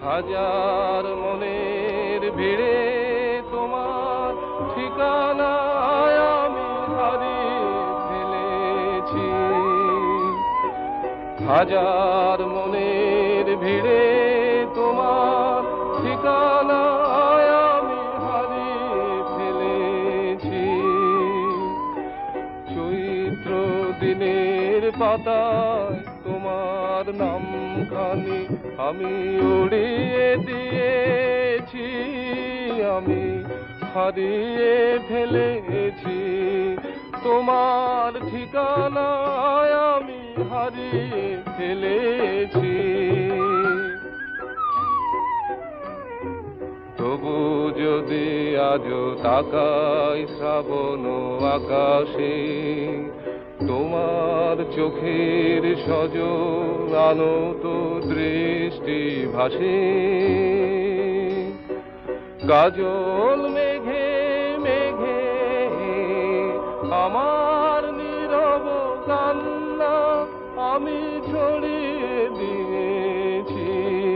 হাজার মনের ভিড়ে তোমার ঠিকানায় আমি হারিয়ে ফেলেছি। হাজার মনের ভিড়ে তোমার ঠিকানায় আমি হারিয়ে ফেলেছি। চৈত্র দিনের পাতায় তোমার নামখানি আমি উড়িয়ে দিয়েছি, আমি হারিয়ে ফেলেছি। তোমার ঠিকানায় আমি হারিয়ে ফেলেছি। তবু যদি আজও তাকাই শ্রাবণ আকাশে, তোমার চোখের সজল আনত দৃষ্টি ভাসে। কাজল মেঘে মেঘে আমার নীরব কান্না আমি ছড়িয়ে দিয়েছি।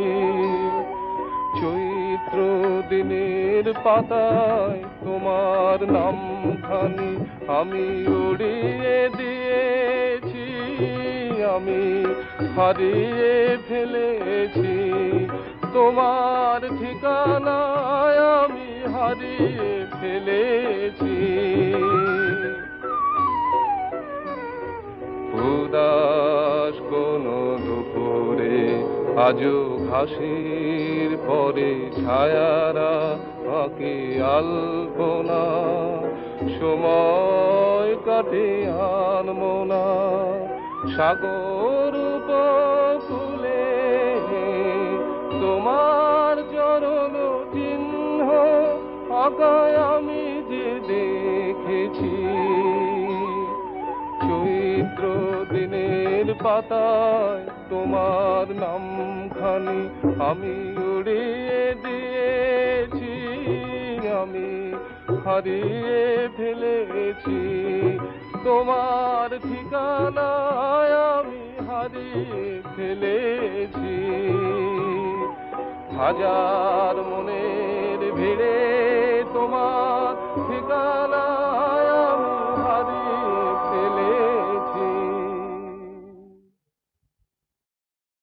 চৈত্র দিনের পাতায় তোমার নামখানি আমি উড়িয়ে দিয়েছি, আমি হারিয়ে ফেলেছি। তোমার ঠিকানায় আমি হারিয়ে ফেলেছি। উদাস কোনো দুপুরে আজও ঘাসের পরে ছায়ারা আঁকে আলপনা, সময় কাটে আনমনা সাগর উপকূলে। তোমার চরণ চিহ্ন আঁকায় আমি যে দেখেছি। চৈত্র দিনের পাতায় তোমার নামখানি আমি উড়িয়ে দিয়েছি, আমি হারিয়ে ফেলেছি। তোমার ঠিকানায় আমি হারিয়ে ফেলেছি। হাজার মনের ভিড়ে তোমার ঠিকানা